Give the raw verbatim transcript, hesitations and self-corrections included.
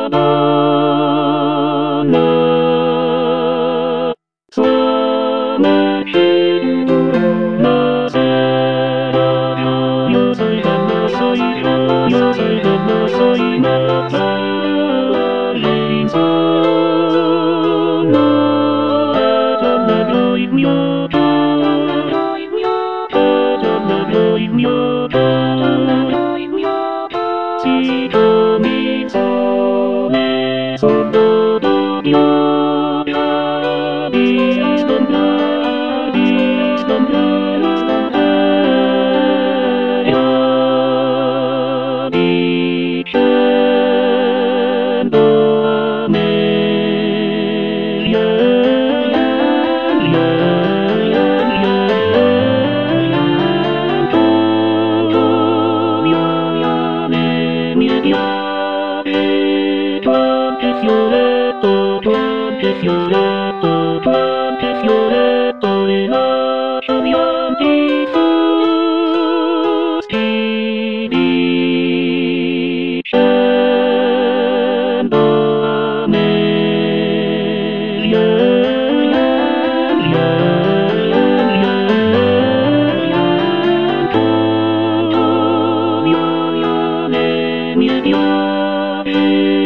Havana. Summer heat, na será, yo soy Emma, soy yo, yo soy Emma, soy Mata, Lenzona, Eterna in miota, Eterna in miota, si mi sole, soldado miota, Iskandar, Iskandar, Fioretto, Tuante fioretto, Tuante fioretto, e lasciami fusti dicendo a me, yeah, yeah, yeah, yeah, yeah, tutto mio, mio, mio, mio,